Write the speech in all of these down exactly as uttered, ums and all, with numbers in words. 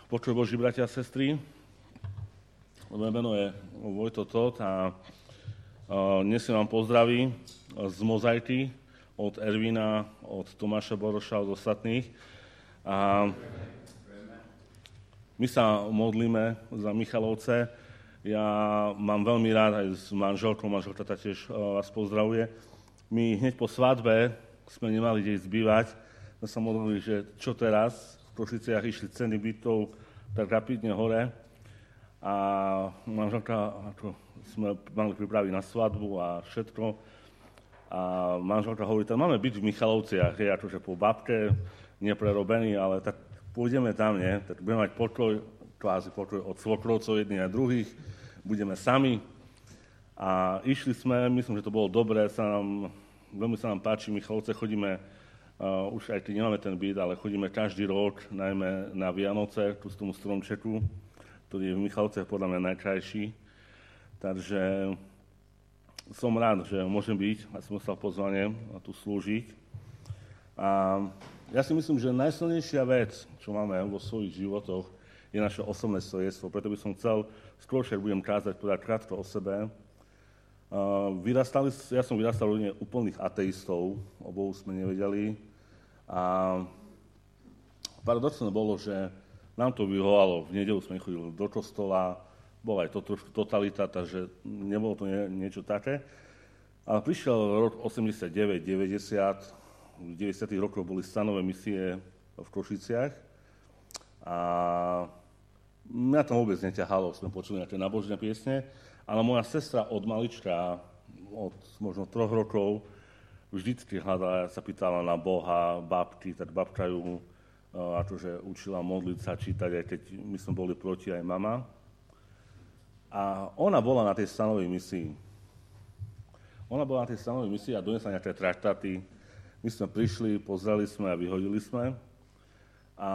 Počuj Boží, bratia a sestry, moje meno je Vojto Tot a nesiem vám pozdraví z Mozajty, od Ervina, od Tomáša Boroša, od ostatných. A my sa modlíme za Michalovce. Ja mám veľmi rád aj s manželkou, manželka tiež vás pozdravuje. My hneď po svadbe sme nemali kde ísť bývať. My sa modlili, že čo teraz? V Košiciach išli ceny bytov tak rapidne hore. A manželka, ako sme mali pripraviť na svadbu a všetko. A manželka hovorí, tam máme byť v Michalovciach, je akože po babke, neprerobený, ale tak pôjdeme tam, nie? Tak budeme mať pokoj, kvázi pokoj od svokrovcov jedných a druhých, budeme sami. A išli sme, myslím, že to bolo dobré, sa nám, veľmi sa nám páči, Michalovce chodíme, uh, už aj keď nemáme ten byt, ale chodíme každý rok, najmä na Vianoce, tu z tomu stromčeku, ktorý je v Michalovce podľa mňa najkrajší. Takže som rád, že môžem byť, a som dostal pozvanie a tu slúžiť. A ja si myslím, že najsilnejšia vec, čo máme vo svojich životoch, je naše osobné svedectvo. Preto by som chcel, skôr však budem kázať povedať krátko o sebe. Uh, vyrastali, ja som vyrastal rodine úplných ateistov, o Bohu sme nevedeli. A paradoxné bolo, že nám to vyhovalo, v nedeľu sme chodili do kostola, bola aj to trošku totalita, takže nebolo to nie, niečo také. Ale prišiel rok osemdesiatdeväť deväťdesiat, v deväťdesiatych rokoch boli stanové misie v Košiciach a mňa tam vôbec neťahalo, sme počuli nejaké nábožné piesne, ale moja sestra od malička, od možno troch rokov, vždycky hľadala, sa pýtala na Boha, babky, tak babka ju uh, akože učila modliť sa, čítať, aj keď my sme boli proti, aj mama. A ona bola na tej stanovej misii. Ona bola na tej stanovej misii a donesla nejaké traktáty. My sme prišli, pozreli sme a vyhodili sme. A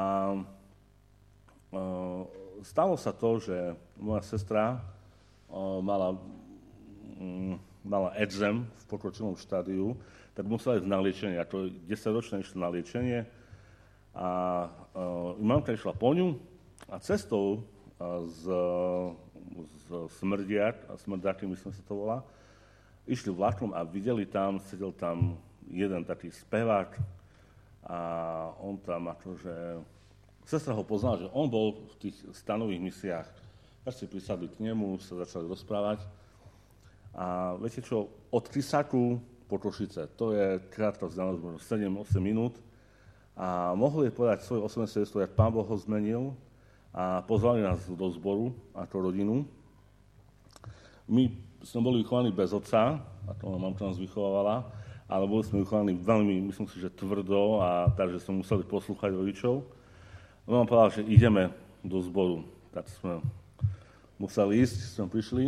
uh, stalo sa to, že moja sestra mala, mala eczém v pokročilom štádiu, tak musela ísť na liečenie. Ako desaťročné išla na liečenie a uh, mamka išla po ňu a cestou uh, z, z Smrdiak, a Smrdiaky, myslím sa to volá, išli vlakom a videli tam, sedel tam jeden taký spevák a on tam akože, sestra ho poznala, že on bol v tých stanových misiách. Tak si prisadli k nemu, sa začali rozprávať. A viete čo, od Krysaku po Košice, to je krátka vzdialenosť, možno sedem osem minút. A mohli povedať svoje osobné svedectvo, jak Pán Boh ho zmenil a pozvali nás do zboru ako rodinu. My sme boli vychovaní bez otca, a to mamka nás vychovávala, ale boli sme vychovaní veľmi, myslím si, že tvrdo, a takže sme museli poslúchať rodičov. On nám povedal, že ideme do zboru, tak sme museli ísť, sme prišli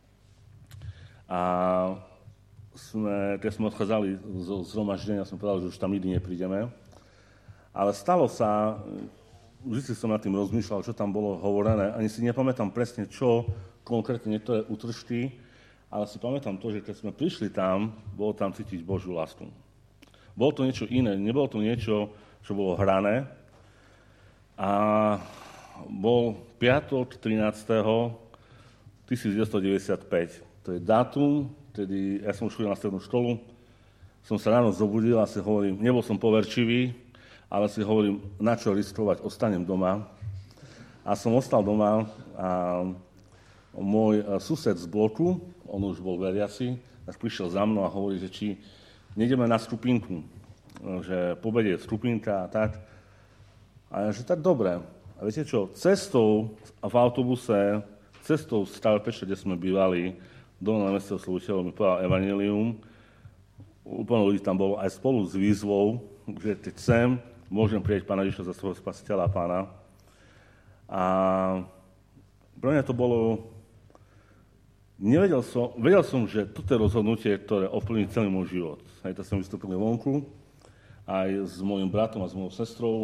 a sme, keď sme odchádzali zo zhromaždenia, sme povedali, že už tam nikdy neprídeme. Ale stalo sa, vždy som nad tým rozmýšľal, čo tam bolo hovorené, ani si nepamätám presne, čo konkrétne niektoré útržky, ale si pamätám to, že keď sme prišli tam, bolo tam cítiť Božiu lásku. Bolo to niečo iné, nebolo to niečo, čo bolo hrané. A bol piatok trinásteho devätnásťstodeväťdesiatpäť. To je dátum, kedy ja som už chodil na strednú školu, som sa ráno zobudil a si hovorím, nebol som poverčivý, ale si hovorím, na čo riskovať, ostanem doma. A som ostal doma a môj sused z bloku, on už bol veriaci, tak prišiel za mnou a hovorí, že či nejdeme na skupinku, že pobedie skupinka a tak. A ja, že tak dobre. A viete čo, cestou v autobuse, cestou z Starpeče, kde sme bývali, do námestia Osloviteľov mi povedal evanjelium. Úplne ľudí tam bolo aj spolu s výzvou, že keď chcem, môžem prijať Pána Ježiša za svojho spasiteľa a Pána. A pre mňa to bolo, nevedel som, vedel som, že toto je rozhodnutie, ktoré ovplyvní celý môj život. Aj tak som vystúpil vonku, aj s môjim bratom a s mojou sestrou.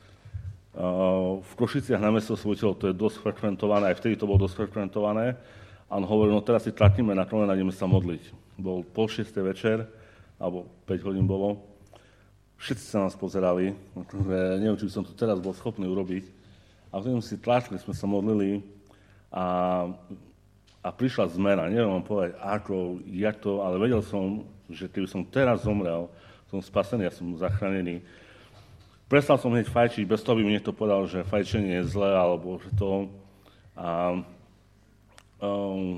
V Košiciach na mesto Osloviteľov to je dosť frekventované, aj vtedy to bolo dosť frekventované. A on hovoril, no teraz si tlačíme na kolena, ideme sa modliť. Bol pol šiestej večer, alebo päť hodín bolo. Všetci sa nás pozerali, neviem, či by som to teraz bol schopný urobiť. A vtedy si tlačili, sme sa modlili a, a prišla zmena. Neviem vám povedať, ako, jak to, ale vedel som, že keby som teraz zomrel, som spasený, ja som zachránený. Prestal som hneď fajčiť, bez toho by mi niekto povedal, že fajčenie je zlé, alebo že to... A, um,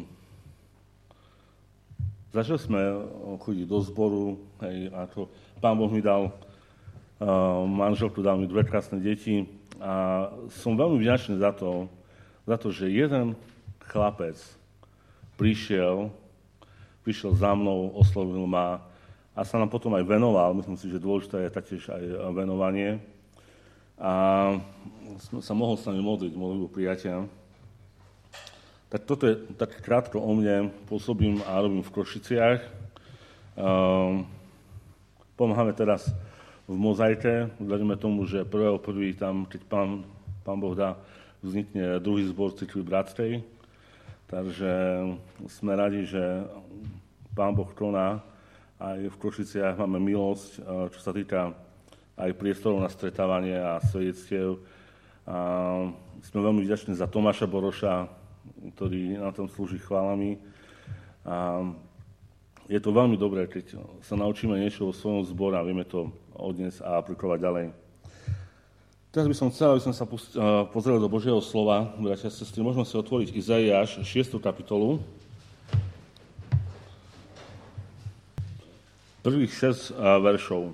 začali sme chodiť do zboru, hej, ako Pán Boh mi dal uh, manželku, dal mi dve krásne deti a som veľmi vďačný za to, za to, že jeden chlapec prišiel, prišiel za mnou, oslovil ma a sa nám potom aj venoval. Myslím si, že dôležité je taktiež aj venovanie. A som sa mohol s nami modliť, modlitbu prijatia. Tak toto je tak krátko o mne. Pôsobím a robím v Košiciach. Um, pomáhame teraz v Mozaike. Vzhľadíme tomu, že prvého prvý tam, keď pán, pán Boh dá, vznikne druhý zbor Cirkvi Bratskej. Takže sme radi, že Pán Boh koná. Aj v Košiciach máme milosť, čo sa týka aj priestorov na stretávanie a svedectiev. A sme veľmi vďační za Tomáša Boroša, ktorý na tom slúži chválami. A je to veľmi dobré, keď sa naučíme niečo o svojom zbore a vieme to odniesť a aplikovať ďalej. Teraz by som chcel, aby sme sa pozreli do Božieho slova. Bratia a sestry, môžeme si otvoriť Izaiáš, šiestú kapitolu. Prvých šesť veršov.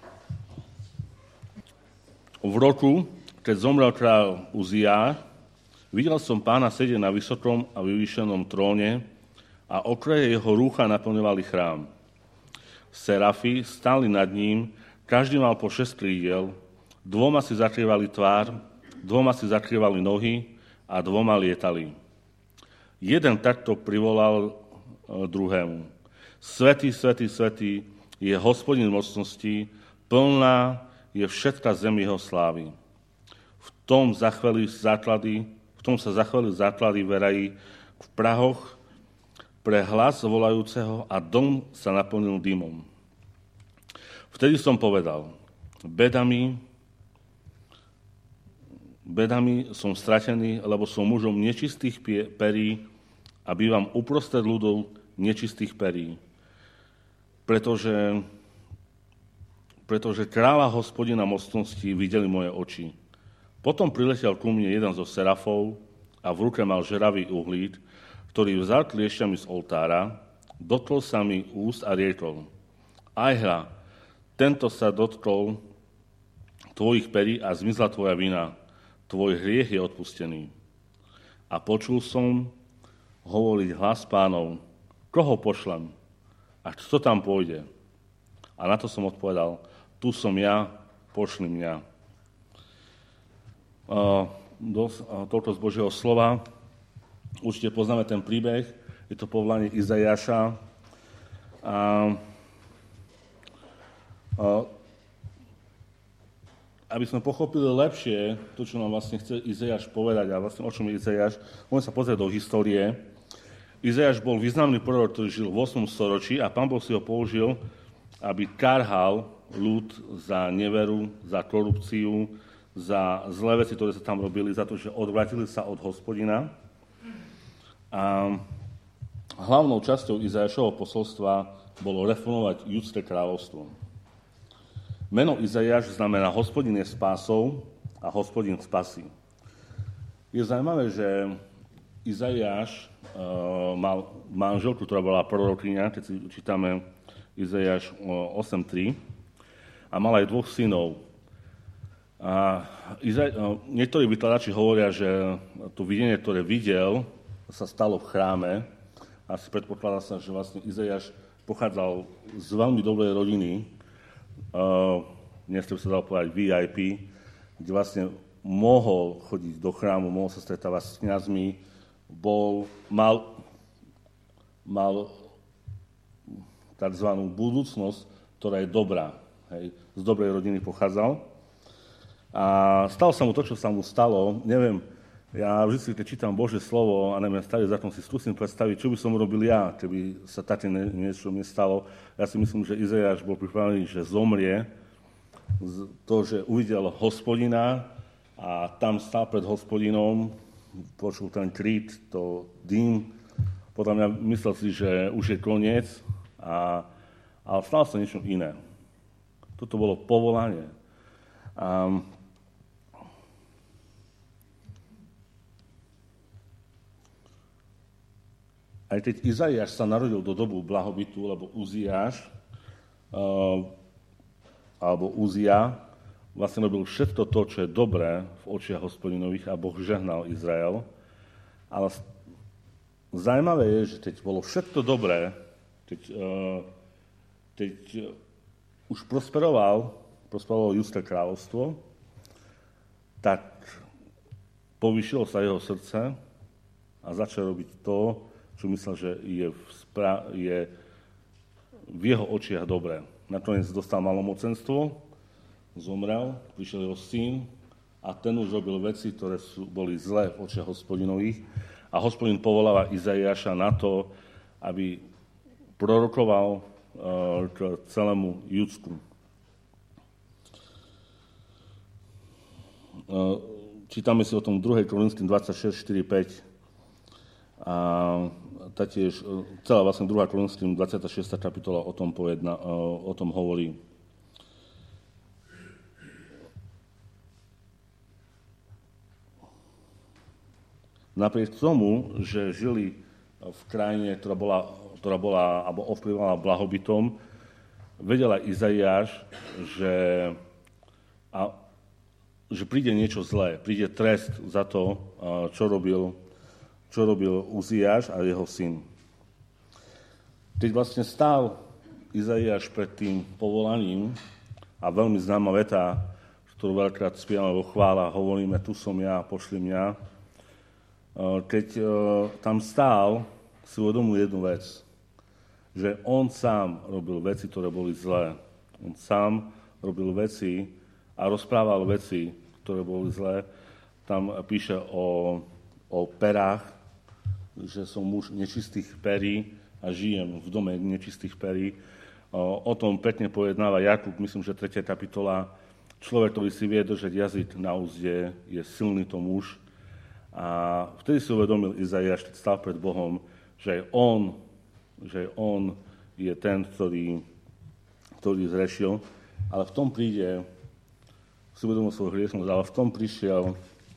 V roku, keď zomrel kráľ Uzia, videl som Pána sedieť na vysokom a vyvýšenom tróne a okraje jeho rúcha naplňovali chrám. Serafy stáli nad ním, každý mal po šesť krídel, dvoma si zakrývali tvár, dvoma si zakrývali nohy a dvoma lietali. Jeden takto privolal druhému. Svätý, svätý, svätý je Hospodin mocností, plná je všetka zem jeho slávy. V tom zachveli základy, v tom sa zachveli základy verají v prahoch pre hlas volajúceho a dom sa naplnil dymom. Vtedy som povedal, bedami, bedami som stratený, lebo som mužom nečistých perí a bývam uprostred ľudov nečistých perí. Pretože, pretože kráľa Hospodina mocnosti videli moje oči. Potom priletel ku mne jeden zo serafov a v ruke mal žeravý uhlík, ktorý vzal kliešťami z oltára, dotkol sa mi úst a riekol: Aj hľa, tento sa dotkol tvojich perí a zmizla tvoja vina. Tvoj hriech je odpustený. A počul som hovoriť hlas Pánov: Koho pošlem? A kto tam pôjde? A na to som odpovedal: Tu som ja, pošli mňa. Uh, dos, uh, toľko z Božieho slova. Určite poznáme ten príbeh. Je to povolanie Izaiáša. A, uh, aby sme pochopili lepšie to, čo nám vlastne chce Izaiáš povedať a vlastne o čom je Izaiáš, môžeme sa pozrieť do histórie. Izaiáš bol významný prorok, ktorý žil v ôsmom storočí a Pán Boh si ho použil, aby karhal ľud za neveru, za korupciu, za zlé veci, ktoré sa tam robili, za to, že odvratili sa od Hospodina. A hlavnou časťou Izaiášovho posolstva bolo reformovať judské kráľovstvo. Meno Izaiáš znamená Hospodin je spásou a Hospodin spasí. Je zaujímavé, že Izaiáš uh, mal manželku, ktorá bola prorokyňa, keď si čítame Izaiáš osem tri, a mal aj dvoch synov. A Izai- uh, niektorí vykladači hovoria, že to videnie, ktoré videl, sa stalo v chráme. Asi predpokladá sa, že vlastne Izaiáš pochádzal z veľmi dobrej rodiny, uh, dnes by sa dalo povedať vé í pé, kde vlastne mohol chodiť do chrámu, mohol sa stretávať s kňazmi, bol, mal, mal tzv. Budúcnosť, ktorá je dobrá. Hej, z dobrej rodiny pochádzal. A stalo sa mu to, čo sa mu stalo. Neviem, ja vždy, keď čítam Božie slovo a neviem, starý zákon, si skúsim predstaviť, čo by som urobil ja, keby sa také niečo mi stalo. Ja si myslím, že Izaiáš bol pripravený, že zomrie, to, že uvidel Hospodina a tam stál pred Hospodinom, počul ten krít, to dým, podľa mňa myslel si, že už je koniec, a, ale stalo sa niečo iné. Toto bolo povolanie. A, aj keď Izaiáš sa narodil do dobu blahobytu, lebo Uziáš, uh, alebo Uzia, vlastne robil všetko to, čo je dobré v očiach Hospodinových, a Boh žehnal Izrael. Ale zaujímavé je, že keď bolo všetko dobré, keď, uh, keď už prosperoval, prosperovalo Judské kráľovstvo, tak povýšilo sa jeho srdce a začal robiť to, čo myslel, že je v, spra- je v jeho očiach dobré. Nakoniec dostal malomocenstvo, zomrel, prišiel jeho syn a ten už robil veci, ktoré sú, boli zlé v očiach Hospodinových. A Hospodin povoláva Izaiáša na to, aby prorokoval uh, k celému Judsku. Uh, čítame si o tom druhej Korinským dvadsaťšesť štyri päť. A taktiež celá vlastne druhá Korinským dvadsiata šiesta kapitola o tom, pojedna, o tom hovorí. Napriek tomu, že žili v krajine, ktorá bola, ktorá bola alebo ovplyvňovaná blahobytom, vedela Izaiáš, že, a, že príde niečo zlé, príde trest za to, čo robil čo robil Uziáš a jeho syn. Keď vlastne stál Izaiáš pred tým povolaním, a veľmi známa veta, ktorú veľkrát spievame vo chvála, hovoríme, tu som ja, pošli mňa, keď tam stál, si uvedomil jednu vec, že on sám robil veci, ktoré boli zlé. On sám robil veci a rozprával veci, ktoré boli zlé. Tam píše o, o perách, že som muž nečistých perí a žijem v dome nečistých perí. O, o tom pekne pojednáva Jakub, myslím, že tretia kapitola. Človek, ktorý si vie držať jazyk na úzde, je silný to muž. A vtedy si uvedomil Izaiáš, keď stál pred Bohom, že aj on, že on je ten, ktorý, ktorý zrešil. Ale v tom príde, si uvedomil svoju hriešnosť, ale v tom prišiel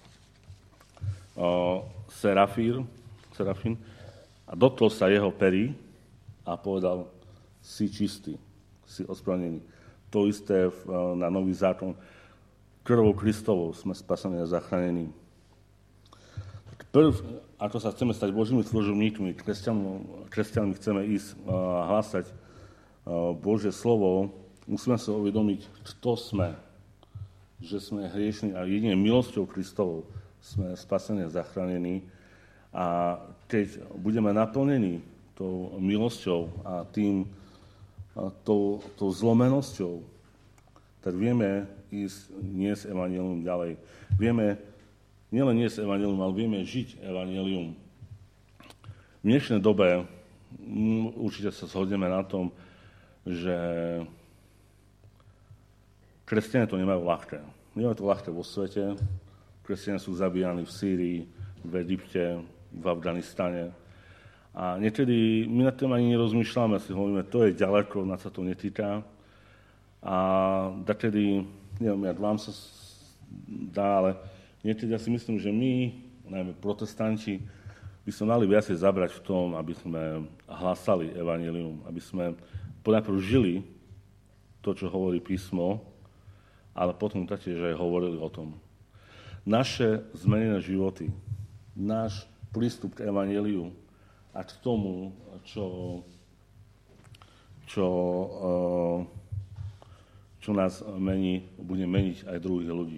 o, Serafír, Serafín, a dotkol sa jeho perí a povedal, si čistý, si ospravedlnený. To isté na nový zákon. Krvou Kristovou sme spasení a zachránení. Prv, ako sa chceme stať Božími služobníkmi, kresťanmi chceme ísť a hlásať Božie slovo, musíme sa uvedomiť, kto sme. Že sme hriešni a jedine milosťou Kristovou sme spasení a zachránení. A keď budeme naplnení tou milosťou a tým, a tou, tou zlomenosťou, tak vieme ísť niesť evanjelium ďalej. Vieme nielen niesť evanjelium, ale vieme žiť evanjelium. V dnešnej dobe určite sa zhodneme na tom, že kresťania to nemajú ľahké. Nemajú to ľahké vo svete. Kresťania sú zabíjani v Sýrii, v Egypte, v Afganistane. A niekedy my nad tým ani nerozmýšľame, si hovoríme, to je ďaleko, nás sa to netýka. A takedy, neviem, jak vám sa dá, ale niekedy ja si myslím, že my, najmä protestanti, by sme mali viacej zabrať v tom, aby sme hlásali evanjelium, aby sme najprv žili to, čo hovorí písmo, ale potom taktiež aj hovorili o tom. Naše zmenené životy, náš prístup k evanjeliu a k tomu, čo, čo, čo nás mení, bude meniť aj druhých ľudí.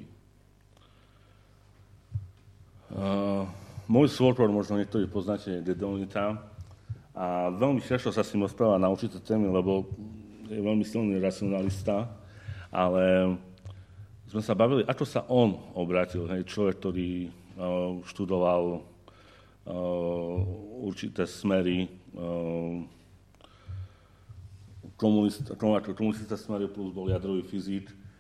Môj svokor, možno niektorí poznáte, je Gedonita a veľmi ťažko sa s ním rozpráva na určité témy, lebo je veľmi silný racionalista, ale sme sa bavili, ako sa on obrátil, hej, človek, ktorý uh, študoval uh, určité smery, uh, komunist, ako komunistové smery plus bol jadrový fyzik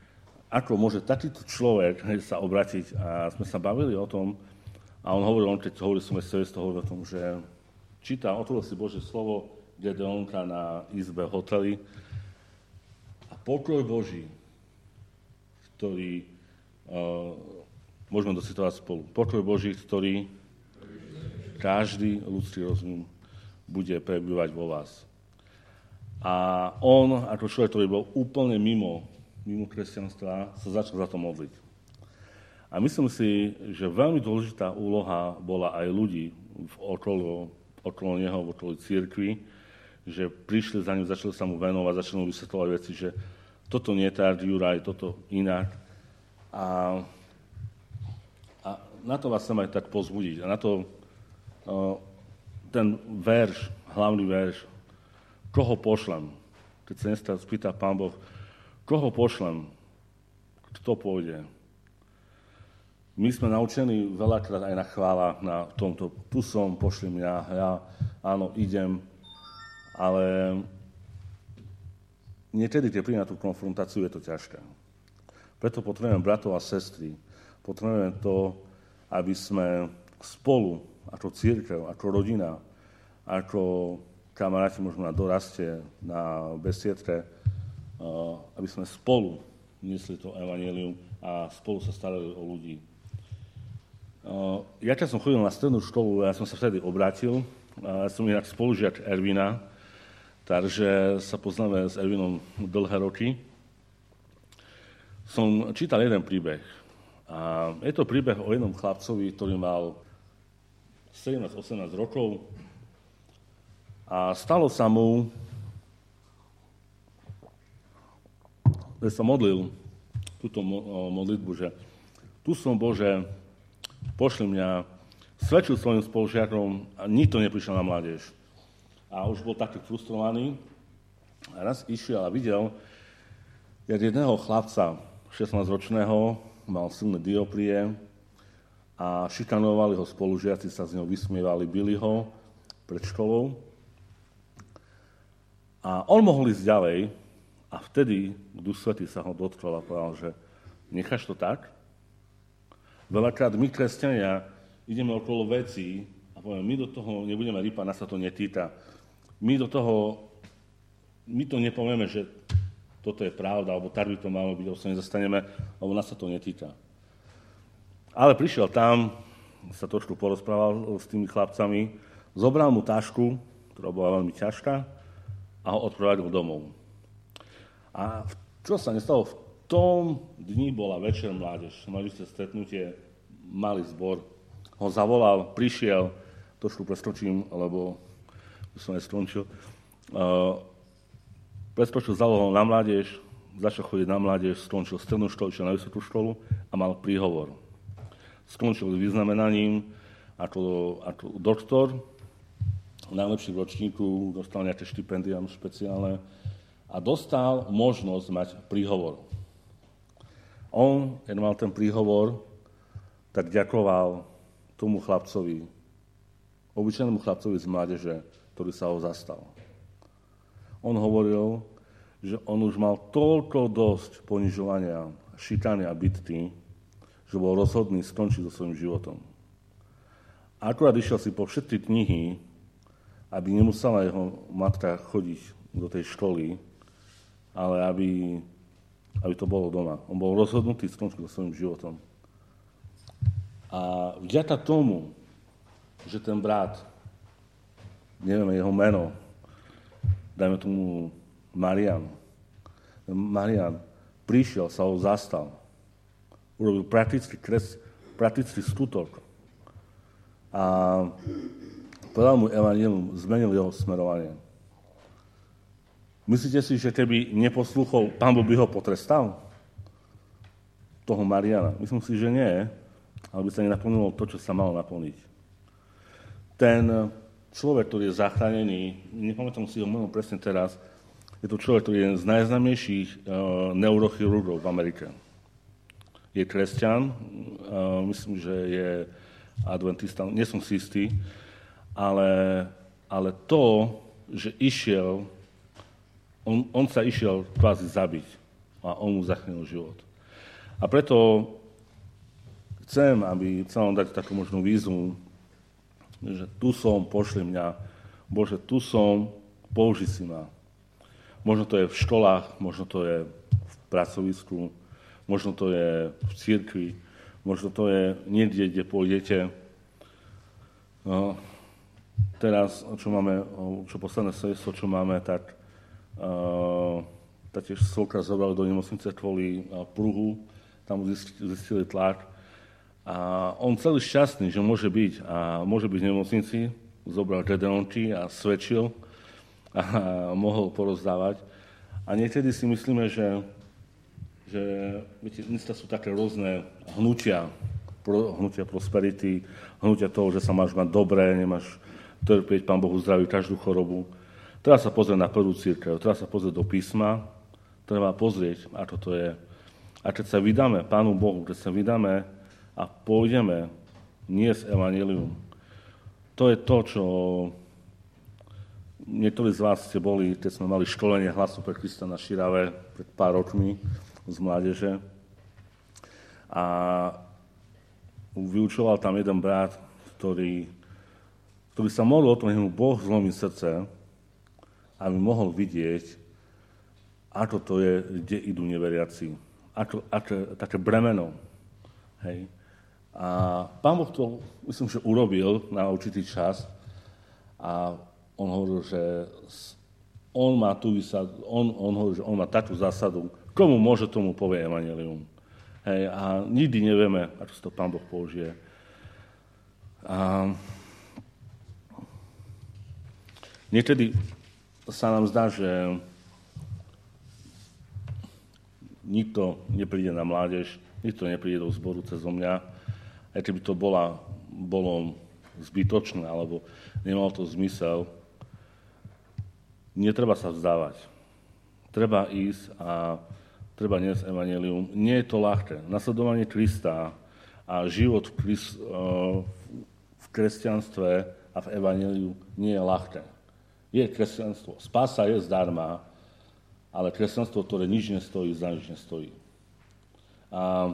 ako môže takýto človek hej, sa obratiť. A sme sa bavili o tom, a on hovoril, on keď hovoril som aj z toho, hovoril o tom, že číta, otvoril si Božie slovo Gedeonka na izbe v hoteli a pokoj Boží, ktorý, uh, môžeme docitovať spolu, pokoj Boží, ktorý každý ľudský rozum bude prebývať vo vás. A on, ako človek, ktorý bol úplne mimo, mimo kresťanstva, sa začal za to modliť. A myslím si, že veľmi dôležitá úloha bola aj ľudí v okolo, okolo neho, v okolo cirkvi, že prišli za ním, začali sa mu venovať, začali mu vysvetľovať veci, že toto nie je tak, Juraj, toto inak. A, a na to vás chcem aj tak pozbudiť. A na to uh, ten verš, hlavný verš, koho pošlem? Keď sa dneska spýta Pán Boh, koho pošlem? Kto pôjde? My sme naučení veľakrát aj na chvála na tomto, tu som, pošli mňa, ja, áno, idem, ale niekedy, keď príde na tú konfrontáciu, je to ťažké. Preto potrebujeme bratov a sestry, potrebujeme to, aby sme spolu, ako cirkev, ako rodina, ako kamaráti možno na doraste, na besiedke, aby sme spolu niesli to evanjelium a spolu sa starali o ľudí. Ja keď som chodil na strednú školu, ja som sa vtedy obrátil, ja som inak spolužiak Ervina, takže sa poznáme s Ervinom dlhé roky. Som čítal jeden príbeh. A je to príbeh o jednom chlapcovi, ktorý mal sedemnásť osemnásť rokov a stalo sa mu, že sa modlil túto modlitbu, že tu som, Bože, pošli mňa, svedčil svojim spolužiakom a nikto neprišiel na mládež. A už bol taký frustrovaný a raz išiel a videl, jak jedného chlapca, šestnásťročného, mal silné dioptrie a šikanovali ho spolužiaci, sa z neho vysmievali, bili ho pred školou. A on mohol ísť ďalej a vtedy Duch Svätý sa ho dotkol a povedal, že necháš to tak? Veľakrát my, kresťania, ideme okolo vecí a povieme, my do toho nebudeme rýpať, nás sa to netýka. My do toho, my to nepovieme, že toto je pravda, alebo tak by to malo byť, alebo sa nezastaneme, alebo nás sa to netýka. Ale prišiel tam, sa trošku porozprával s tými chlapcami, zobral mu tašku, ktorá bola veľmi ťažká, a ho odprovodil domov. A čo sa nestalo? V tom dni bola večer mládež. Mali ste stretnutie, malý zbor. Ho zavolal, prišiel, trošku preskočím, lebo už som neskončil. Uh, preskočil, zavolal na mládež, začal chodiť na mládež, skončil strednú školu, išiel na vysokú školu a mal príhovor. Skončil vyznamenaním ako, ako doktor, najlepší v ročníku, dostal nejaké štipendium špeciálne a dostal možnosť mať príhovor. On, keď mal ten príhovor, tak ďakoval tomu chlapcovi, obyčajnému chlapcovi z mládeže, ktorý sa ho zastal. On hovoril, že on už mal toľko dosť ponižovania, šikany a bitky, že bol rozhodný skončiť so svojím životom. A akurát išiel si po všetky knihy, aby nemusela jeho matka chodiť do tej školy, ale aby, aby to bolo doma. On bol rozhodnutý skončiť so svojím životom. A vďaka tomu, že ten brat, nevieme jeho meno, dajme tomu Marian, Marian prišiel, sa ho zastal, urobil praktický, kres, praktický skutok a povedal mu evanjelium, zmenil jeho smerovanie. Myslíte si, že keby neposlúchol, Pán Boh by ho potrestal? Toho Mariana? Myslím si, že nie, ale by sa nenaplnilo to, čo sa malo naplniť. Ten človek, ktorý je zachránený, nepamätám si ho meno presne teraz, je to človek, ktorý je jeden z najznámejších uh, neurochirurgov v Amerike. Je kresťan, uh, myslím, že je adventista, nie som si istý, ale, ale to, že išiel, on, on sa išiel kvázi zabiť a on mu zachránil život. A preto chcem, aby chcem vám dať takú možnú výzvu, že tu som, pošli mňa. Bože, tu som, použi si ma. Možno to je v školách, možno to je v pracovisku, možno to je v cirkvi, možno to je niekde, kde pôjdete. No, teraz, čo máme, čo posledné svedectvo, čo máme, tak uh, taktiež svokra zobrali do nemocnice kvôli uh, pruhu, tam zistili tlak. A on celý šťastný, že môže byť a môže byť v nemocnici, zobral žetonky a svedčil a mohol porozdávať. A niekedy si myslíme, že, že viete, dnes sú také rôzne hnutia, pro, hnutia prosperity, hnutia toho, že sa máš mať dobré, nemáš trpieť, Pán Boh uzdraví každú chorobu. Treba sa pozrieť na prvú cirkev, treba sa pozrieť do písma, treba pozrieť, ako to je. A keď sa vydáme Pánu Bohu, keď sa vydáme a pôjdeme niesť evanjelium, to je to, čo niektorí z vás ste boli, keď sme mali školenie Hlasu pre Krista na Širave pred pár rokmi z mládeže. A vyučoval tam jeden brat, ktorý, ktorý sa modlil o tom, že mu Boh zlomí srdce, aby mohol vidieť, ako to je, kde idú neveriaci. Ako, ako, také bremeno. Hej. A Pán Boh to, myslím, že urobil na určitý čas a on hovoril, že on má tú vysadu, on, on hovoril, že on má takú zásadu, komu môže, tomu povie evanjelium. Hej, a nikdy nevieme, ako si to Pán Boh použije. A niekedy sa nám zdá, že nikto nepríde na mládež, nikto nepríde do zboru cez mňa, aj keby to bola, bolo zbytočné, alebo nemalo to zmysel, netreba sa vzdávať. Treba ísť a treba niesť evanjelium. Nie je to ľahké. Nasledovanie Krista a život v, Christ, v kresťanstve a v evanjeliu nie je ľahké. Je kresťanstvo. Spása je zdarma, ale kresťanstvo, ktoré nič nestojí, za nič nestojí. A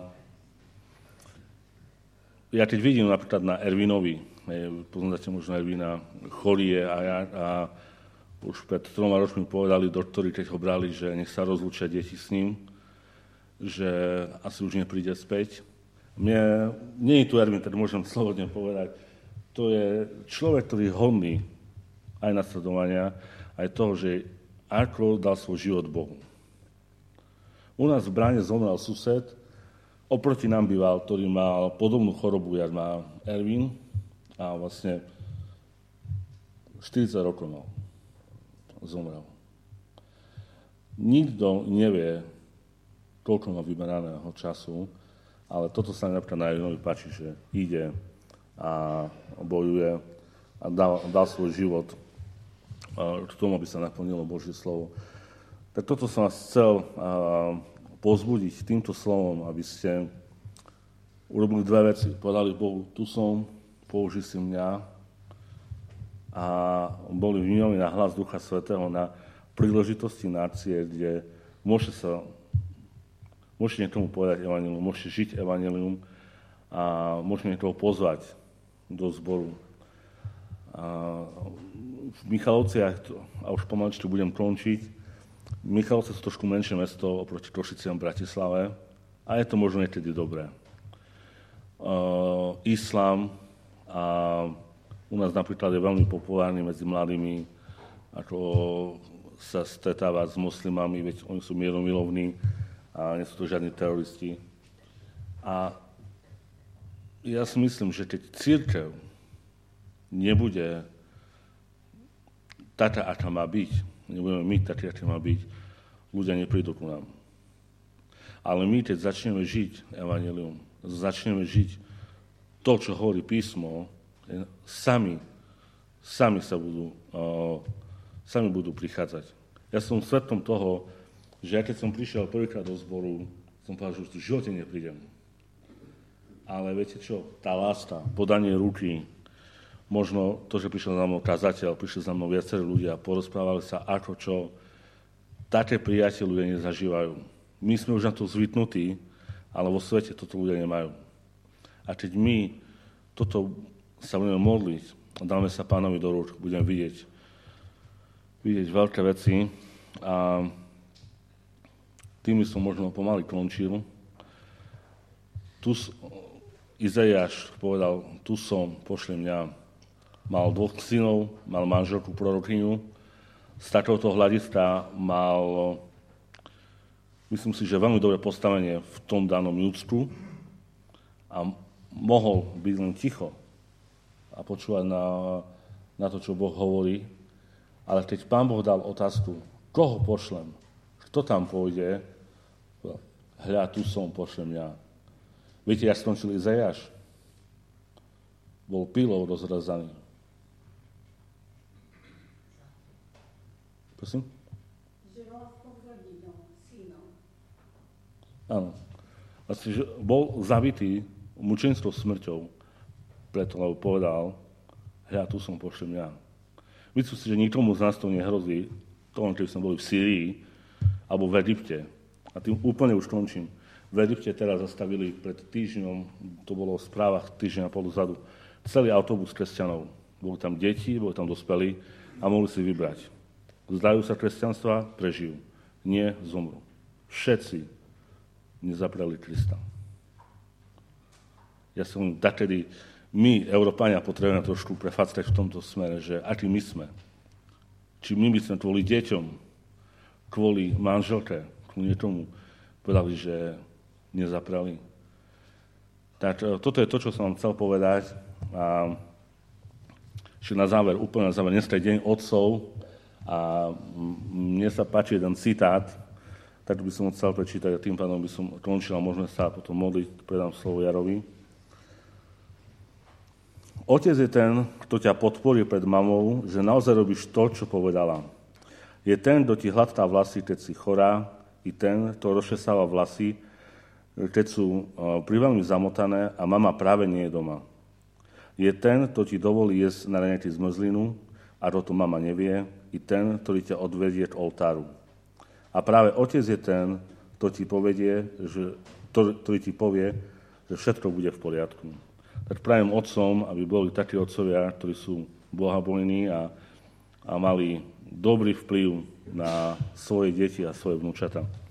ja keď vidím napríklad na Ervinovi, poznáte možno Ervina, chorý je a, ja, a už pred troma ročmi povedali doktori, keď ho brali, že nech sa rozlúčia deti s ním, že asi už nepríde späť. Mne, nie je tu Ervin, tak môžem slobodne povedať, to je človek, ktorý je hodný aj nasledovania, aj toho, že ako dal svoj život Bohu. U nás v bráne zomrel sused, oproti nám býval, ktorý mal podobnú chorobu, jak má Ervin, a vlastne štyridsať rokov mal. Zomrel. Nikto nevie, koľko má vyberaného času, ale toto sa mi napríklad na Ervinovi páči, že ide a bojuje a dal, dal svoj život k tomu, aby sa naplnilo Božie slovo. Tak toto som vás chcel pozbudiť týmto slovom, aby ste urobili dve veci. Povedali Bohu, tu som, použi si mňa, a boli vnímaní na hlas Ducha Svätého na príležitosti nácie, kde môžete sa, môžete niekomu povedať evanjelium, môžete žiť evanjelium a môžete niekoho pozvať do zboru. A v Michalovciach, a už pomaličky budem končiť, Michalovce sú trošku menšie mesto oproti Košiciam v Bratislave a je to možno niekedy dobré. Uh, Islám a u nás napríklad je veľmi populárny medzi mladými, ako sa stretávať s moslimami, veď oni sú mieromilovní a nie sú to žiadni teroristi. A ja si myslím, že keď cirkev nebude taká, aká má byť, nebudeme my takí, aká má byť, ľudia neprídu ku nám. Ale my, keď začneme žiť evanjelium, začneme žiť to, čo hovorí písmo, sami, sami sa budú, uh, sami budú prichádzať. Ja som svedkom toho, že ja keď som prišiel prvýkrát do zboru, som povedal, že v živote neprídem. Ale viete čo, tá láska, podanie ruky, možno to, že prišiel za mnou kazateľ, prišli za mnou viacerí ľudia, porozprávali sa ako čo, také prijatie ľudia nezažívajú. My sme už na to zvyknutí Ale vo svete toto ľudia nemajú. A keď my toto sa budeme modliť a dáme sa Pánovi do rúk, budeme vidieť, vidieť veľké veci a tými som možno pomaly končil. Tu Izaiáš povedal, tu som, pošli mňa. Mal dvoch synov, mal manželku prorokyňu. Z takéhoto hľadiska mal, myslím si, že veľmi dobré postavenie v tom danom ľudsku a mohol byť len ticho a počúvať na, na to, čo Boh hovorí. Ale keď Pán Boh dal otázku, koho pošlem, kto tam pôjde, hľa, tu som, pošlem ja. Viete, jak skončil Izaiáš? Bol pilou rozrezaný. Prosím? Že vlastne rodinou, synom. Áno. Vlastne, že bol zabitý mučenskou smrťou, preto lebo povedal, hľa, tu som, pošlem ja. Myslím si, že nikomu z nás to nehrozí, to len, keď sme boli v Sýrii, alebo v Egypte. A tým úplne už končím. V Egypte teraz zastavili pred týždňom, to bolo v správach týždňa a pol dozadu, celý autobus kresťanov. Boli tam deti, boli tam dospelí a mohli si vybrať. Zdajú sa kresťanstva, prežijú. Nie, zomru. Všetci nezaprali Krista. Ja som takedy, my, Európania, potrebujeme trošku prefackať v tomto smere, že aký my sme. Či my by sme kvôli deťom, kvôli manželke, kvôli niečomu povedali, že nezaprali. Tak toto je to, čo som vám chcel povedať. A ešte na záver, úplne na záver, dneska je deň otcov a mne sa páči jeden citát, tak by som chcel prečítať a tým pádom by som končil a môžeme sa potom modliť, predám slovo Jarovi. Otec je ten, kto ťa podporí pred mamou, že naozaj robíš to, čo povedala. Je ten, kto ti hladká vlasy, keď si chorá, i ten, kto rozčesáva vlasy, keď sú priveľmi zamotané a mama práve nie je doma. Je ten, kto ti dovolí jesť na raňajky zmrzlinu, a toto mama nevie, i ten, ktorý ťa odvedie k oltáru. A práve otec je ten, kto ti povedie, že, ktorý ti povie, že všetko bude v poriadku. Tak prajem otcom, aby boli takí otcovia, ktorí sú bohabojní a, a mali dobrý vplyv na svoje deti a svoje vnúčata.